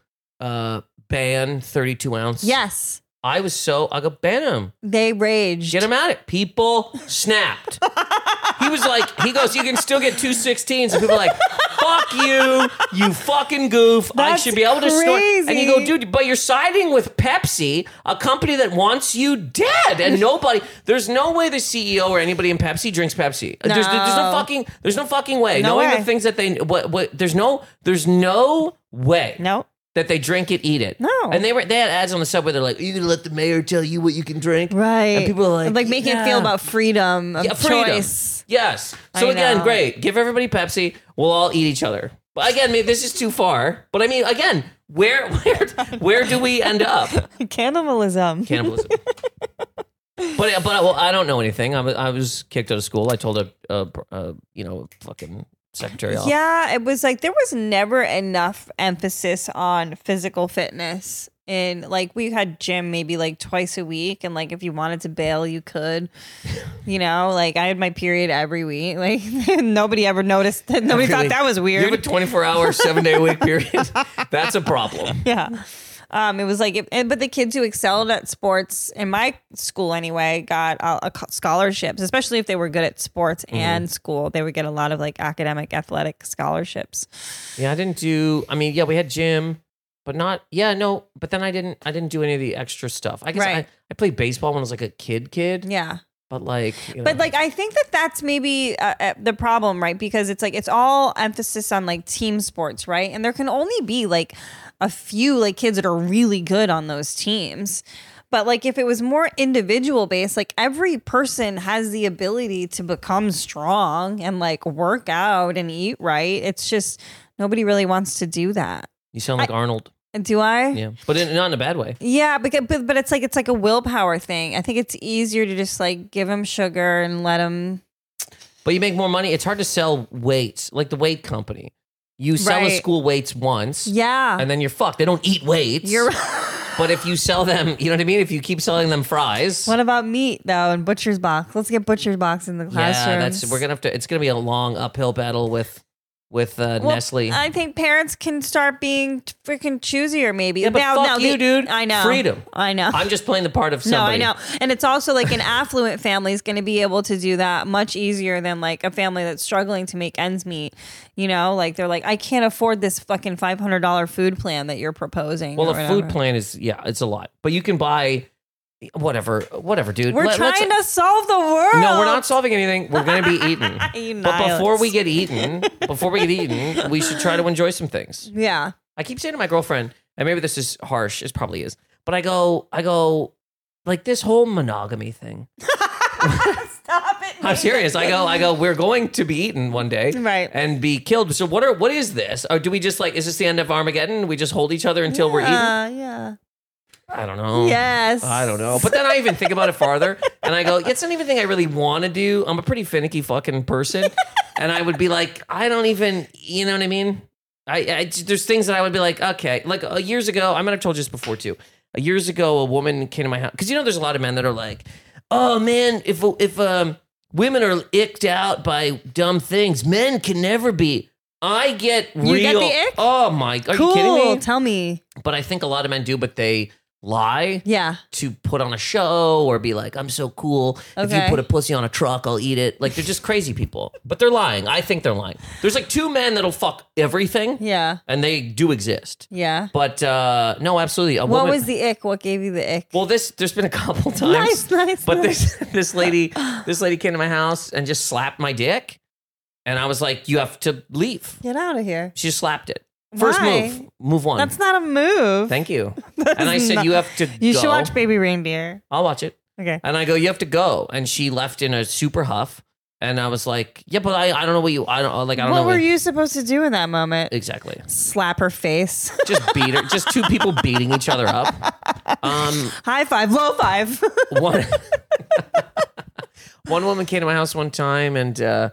ban 32 ounce? Yes. I go, ban him. They raged. Get him at it. People snapped. He was like, he goes, you can still get 216s. And people are like, fuck you, you fucking goof. I That's should be able to snort. And you go, crazy. dude, but you're siding with Pepsi, a company that wants you dead. And there's no way the CEO or anybody in Pepsi drinks Pepsi. There's no fucking way. No Knowing way. the things that there's no way. Nope. That they drink it, eat it. No. And they had ads on the subway. They're like, are you going to let the mayor tell you what you can drink? Right. And people are like, making it feel about freedom of freedom. choice. Yes. So I again, know. great. Give everybody Pepsi. We'll all eat each other. But again, maybe this is too far. But I mean, again, where do we end up? Cannibalism. Cannibalism. But well, I don't know anything. I was kicked out of school. I told a fucking secretarial. Yeah, it was like there was never enough emphasis on physical fitness. And like we had gym maybe like twice a week, and like if you wanted to bail, you could. You know, like I had my period every week. Like nobody ever noticed. Nobody thought that was weird. You have a 24-hour, 7-day-a-week period. That's a problem. Yeah. It was like, but the kids who excelled at sports in my school anyway got scholarships, especially if they were good at sports and school. They would get a lot of like academic, athletic scholarships. Yeah, I didn't do. I mean, yeah, we had gym, but not. Yeah, no, but then I didn't do any of the extra stuff. I guess Right. I played baseball when I was like a kid. Yeah. But like, you know. But like, I think that's maybe the problem, right? Because it's like, it's all emphasis on like team sports, right? And there can only be like a few like kids that are really good on those teams. But like, if it was more individual based, like every person has the ability to become strong and like work out and eat right. It's just nobody really wants to do that. You sound like Arnold. Do I? Yeah, but not in a bad way. Yeah, but it's like a willpower thing. I think it's easier to just like give them sugar and let them. But you make more money. It's hard to sell weights, like the weight company. You sell a Right. school weights once, Yeah. and then you're fucked. They don't eat weights. You're. But if you sell them, you know what I mean? If you keep selling them fries. What about meat though and Butcher's Box? Let's get Butcher's Box in the classroom. Yeah, we're gonna have to. It's gonna be a long uphill battle with Nestle. I think parents can start being freaking choosier, maybe. Yeah, but fuck you, dude. I know. Freedom. I know. I'm just playing the part of No, somebody. I know. And it's also like an affluent family is going to be able to do that much easier than like a family that's struggling to make ends meet. You know, like they're like, I can't afford this fucking $500 food plan that you're proposing. Well, or a food whatever. plan is it's a lot, but you can buy whatever, dude. We're trying to solve the world. No, we're not solving anything. We're going to be eaten. You But nihilists. before we get eaten, we should try to enjoy some things. Yeah. I keep saying to my girlfriend, and maybe this is harsh, it probably is, but I go, like this whole monogamy thing. Stop it. I'm serious. I go, we're going to be eaten one day. Right. And be killed. So what is this? Or do we just like, is this the end of Armageddon? We just hold each other until we're eaten? Yeah. I don't know. Yes. I don't know. But then I even think about it farther and I go, it's not even a thing I really want to do. I'm a pretty finicky fucking person. And I would be like, I don't even, you know what I mean? There's things that I would be like, okay. Like years ago, I might have told you this before too. Years ago, a woman came to my house. Because you know there's a lot of men that are like, oh man, if women are icked out by dumb things, men can never be. I get real. You get the ick? Oh my, are Cool. you kidding me? Tell me. But I think a lot of men do, but they lie Yeah. to put on a show or be like, I'm so cool. If you Okay. put a pussy on a truck, I'll eat it. Like, they're just crazy people. But they're lying. I think they're lying. There's like two men that'll fuck everything. Yeah. And they do exist. Yeah. But no, absolutely. A What woman, was the ick? What gave you the ick? well, there's been a couple times. Nice. But this lady came to my house and just slapped my dick. And I was like, you have to leave. Get out of here. She just slapped it. First Why? move one. That's not a move. Thank you. And I said, you have to You go. should watch Baby Reindeer. I'll watch it. Okay. And I go, you have to go. And she left in a super huff. And I was like, yeah, but I don't know I don't know. What were you supposed to do in that moment? Exactly. Slap her face. Just beat her. Just two people beating each other up. High five, low five. One woman came to my house one time and I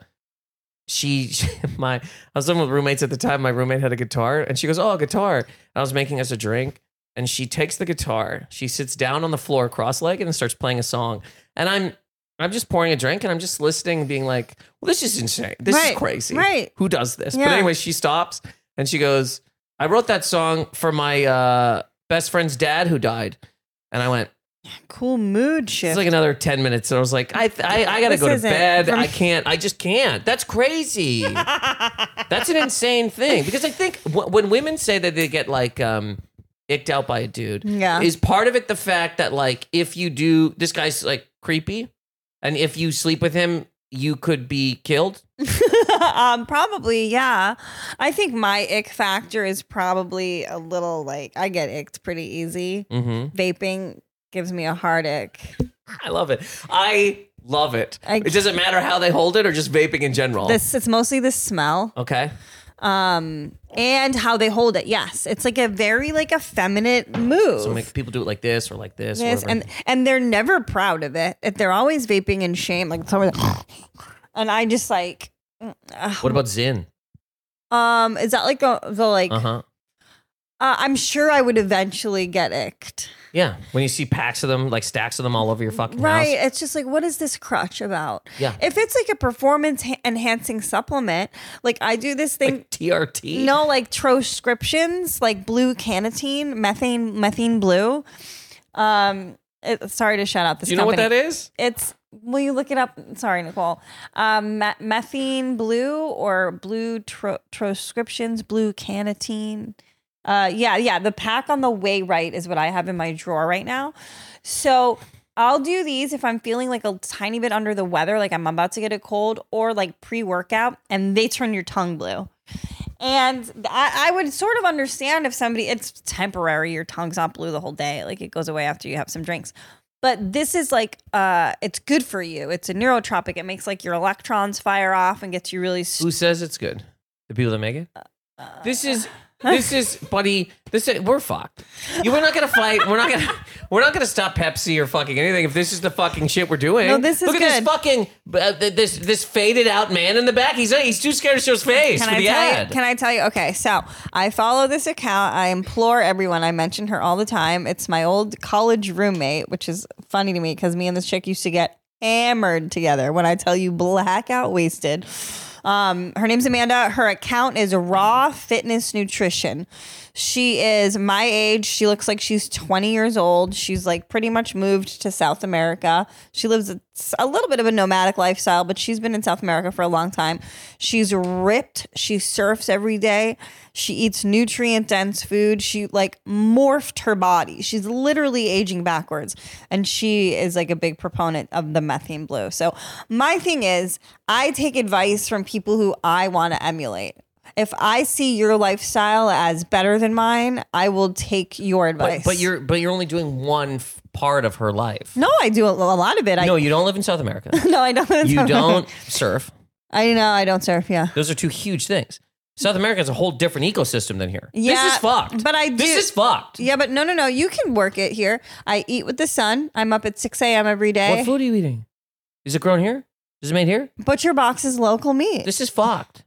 was living with roommates at the time. My roommate had a guitar and she goes, oh, a guitar. And I was making us a drink and she takes the guitar. She sits down on the floor cross-legged and starts playing a song. And I'm just pouring a drink and I'm just listening and being like, well, this is insane. This is crazy. Right. Who does this? Yeah. But anyway, she stops and she goes, I wrote that song for my best friend's dad who died. And I went, Cool mood shift. it's like another 10 minutes. And I was like, I gotta This go to isn't bed. from- I just can't. That's crazy. That's an insane thing. Because I think when women say that they get like icked out by a dude, Yeah. is part of it the fact that like if you do, this guy's like creepy, and if you sleep with him, you could be killed. Probably, yeah. I think my ick factor is probably a little like I get icked pretty easy. Mm-hmm. Vaping gives me a hard ick. I love it. I love it. I- It doesn't matter how they hold it or just vaping in general. It's mostly the smell. Okay. And how they hold it. Yes, it's like a very like effeminate move. So make people do it like this or like this. Yes, whatever. and they're never proud of it. They're always vaping in shame. Like it's always, and I just like. What about Zin? Is that like the like? Uh-huh. I'm sure I would eventually get icked. Yeah, when you see packs of them, like stacks of them all over your fucking Right. house. It's just like, what is this crutch about? Yeah. If it's like a performance enhancing supplement, like I do this thing. Like TRT? No, like Troscriptions, like blue canatine, methane blue. Sorry to shout out this. Do you know what company. that is? It's. Will you look it up? Sorry, Nicole. Methane blue or blue Troscriptions, blue canatine. Yeah. The pack on the way right is what I have in my drawer right now. So I'll do these if I'm feeling like a tiny bit under the weather, like I'm about to get a cold, or like pre-workout, and they turn your tongue blue. And I would sort of understand if somebody, it's temporary, your tongue's not blue the whole day, like it goes away after you have some drinks. But this is like, it's good for you. It's a neurotropic. It makes like your electrons fire off and gets you really. Who says it's good? The people that make it? This is, buddy. We're fucked. We're not gonna fight. We're not gonna stop Pepsi or fucking anything if this is the fucking shit we're doing. No, this is Look at good. this fucking this faded out man in the back. He's too scared to show his face for the ad. Can I tell you? Okay, so I follow this account. I implore everyone. I mention her all the time. It's my old college roommate, which is funny to me because me and this chick used to get hammered together. When I tell you blackout wasted. Her name's Amanda. Her account is Raw Fitness Nutrition. She is my age. She looks like she's 20 years old. She's like pretty much moved to South America. She lives a little bit of a nomadic lifestyle, but she's been in South America for a long time. She's ripped. She surfs every day. She eats nutrient dense food. She like morphed her body. She's literally aging backwards. And she is like a big proponent of the methane blue. So my thing is, I take advice from people who I want to emulate. If I see your lifestyle as better than mine, I will take your advice. But you're only doing one part of her life. No, I do a lot of it. No, you don't live in South America. No, I don't. You don't surf. I know I don't surf. Yeah. Those are two huge things. South America is a whole different ecosystem than here. Yeah, this is fucked. But I do. This is fucked. Yeah, but no. You can work it here. I eat with the sun. I'm up at 6 a.m. every day. What food are you eating? Is it grown here? Is it made here? Butcher Box is local meat. This is fucked.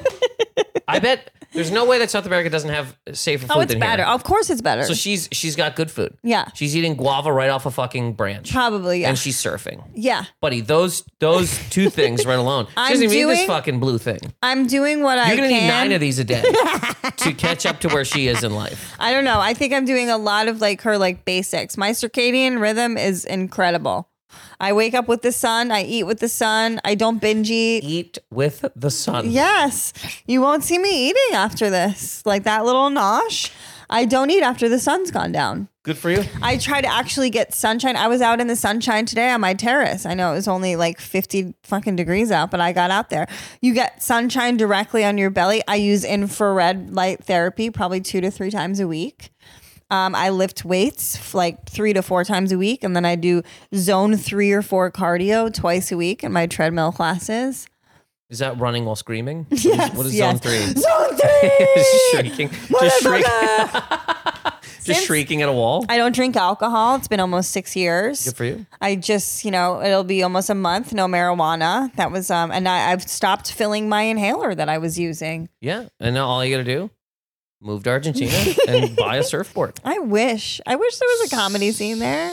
I bet there's no way that South America doesn't have safer food Oh, it's than better. here. Of course it's better. So she's got good food. Yeah. She's eating guava right off a fucking branch. Probably, yeah. And she's surfing. Yeah. Buddy, those two things right alone. She I'm doesn't even need this doing- fucking blue thing. I'm doing what I You're can. gonna need 9 of these a day to catch up to where she is in life. I don't know. I think I'm doing a lot of like her like basics. My circadian rhythm is incredible. I wake up with the sun. I eat with the sun. I don't binge eat. Eat with the sun. Yes. You won't see me eating after this. Like that little nosh. I don't eat after the sun's gone down. Good for you. I try to actually get sunshine. I was out in the sunshine today on my terrace. I know it was only like 50 fucking degrees out, but I got out there. You get sunshine directly on your belly. I use infrared light therapy probably 2 to 3 times a week. I lift weights like 3 to 4 times a week. And then I do zone 3 or 4 cardio twice a week in my treadmill classes. Is that running while screaming? Yes, What is yes. zone 3? Zone 3! Shrieking. Just shrieking. Just shrieking at a wall. I don't drink alcohol. It's been almost 6 years. Good for you. I just, it'll be almost a month. No marijuana. That was, and I've stopped filling my inhaler that I was using. Yeah. And now all you got to do, move to Argentina and buy a surfboard. I wish there was a comedy scene there.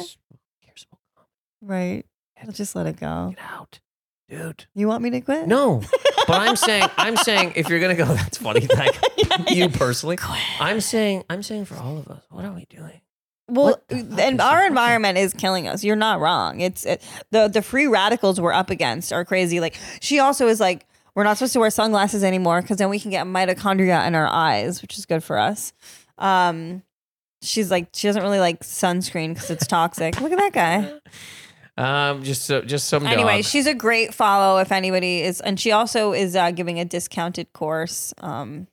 Right. I'll just let it go. Get out, dude. You want me to quit? No, but I'm saying if you're gonna go, that's funny. Like you personally, I'm saying for all of us, what are we doing? Well, What the fuck and is our so environment is killing us. You're not wrong. The free radicals we're up against are crazy. Like she also is like, we're not supposed to wear sunglasses anymore because then we can get mitochondria in our eyes, which is good for us. She's like, she doesn't really like sunscreen because it's toxic. Look at that guy. Just some Anyway, dog. she's a great follow if anybody is, and she also is giving a discounted course on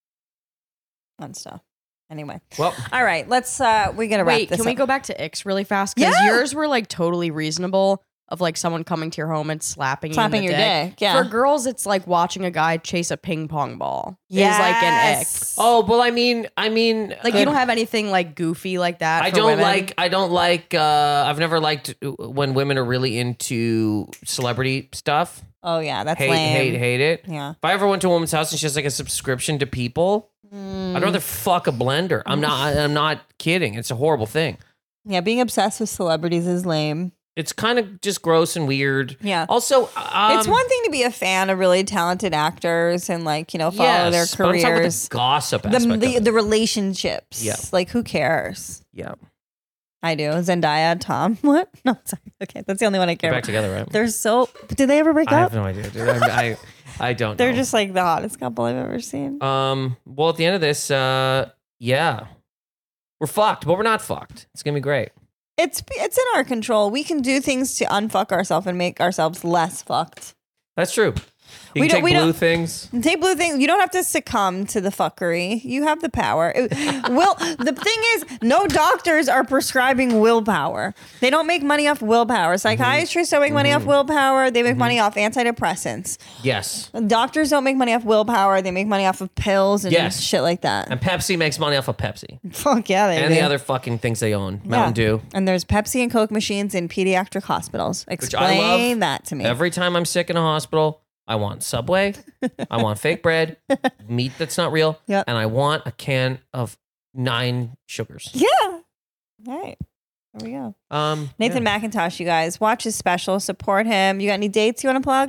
stuff. Anyway, Well, all right, let's we're gonna wrap Wait, this can we up. go back to icks really fast? Because Yeah. yours were like totally reasonable of like someone coming to your home and slapping you in Slapping the your dick. dick, yeah. For girls, it's like watching a guy chase a ping pong ball. Is like an ick. oh, well, I mean, Like you don't have anything like goofy like that. I for don't women? like. I've never liked when women are really into celebrity stuff. Oh yeah, that's Hate, lame. hate it. Yeah. If I ever went to a woman's house and she has like a subscription to People, I'd rather fuck a blender. I'm not kidding. It's a horrible thing. Yeah, being obsessed with celebrities is lame. It's kind of just gross and weird. Yeah. Also, It's one thing to be a fan of really talented actors and like, you know, follow their but I'm talking about careers. the gossip aspect of it. The relationships. Yeah. Like who cares? Yeah. I do. Zendaya, Tom. What? No, sorry. Okay, that's the only one I care They're about. back together, right? They're so. Did they ever break I up? have no idea, dude. I don't They're know. just like the hottest couple I've ever seen. Well, at the end of this, yeah. We're fucked, but we're not fucked. It's going to be great. It's in our control. We can do things to unfuck ourselves and make ourselves less fucked. That's true. You We can don't- take we blue don't- things. Take blue things. You don't have to succumb to the fuckery. You have the power. The thing is, no doctors are prescribing willpower. They don't make money off willpower. Psychiatrists don't make money off willpower. They make money off antidepressants. Yes. Doctors don't make money off willpower. They make money off of pills and Yes. shit like that. And Pepsi makes money off of Pepsi. Fuck yeah, they And do. the other fucking things they own. Mountain Dew. And there's Pepsi and Coke machines in pediatric hospitals. Which I Explain love. that to me. Every time I'm sick in a hospital, I want Subway. I want fake bread, meat that's not real. Yep. And I want a can of 9 sugars. Yeah. All right. There we go. Nathan McIntosh, you guys, watch his special, support him. You got any dates you want to plug?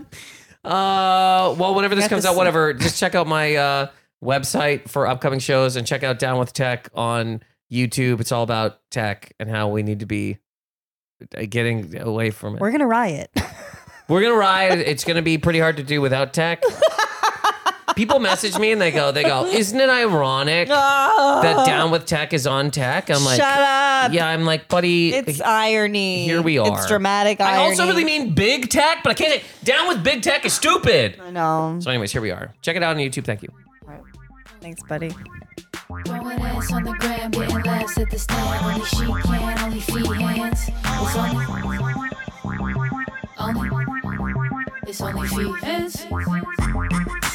Well, whenever this Got comes this- out, whatever, just check out my website for upcoming shows and check out Down with Tech on YouTube. It's all about tech and how we need to be getting away from it. We're going to riot. We're gonna ride. It's gonna be pretty hard to do without tech. People message me and they go, isn't it ironic that Down with Tech is on tech? I'm like, Shut up. yeah, I'm like, buddy. It's irony. Here we are. It's dramatic irony. I also really mean big tech, but I can't. Down with big tech is stupid. I know. So, anyways, here we are. Check it out on YouTube. Thank you. Thanks, buddy. Throwing ass on the gram, getting laughs at the stand. Only she can, only feet hands. It's only feet hands.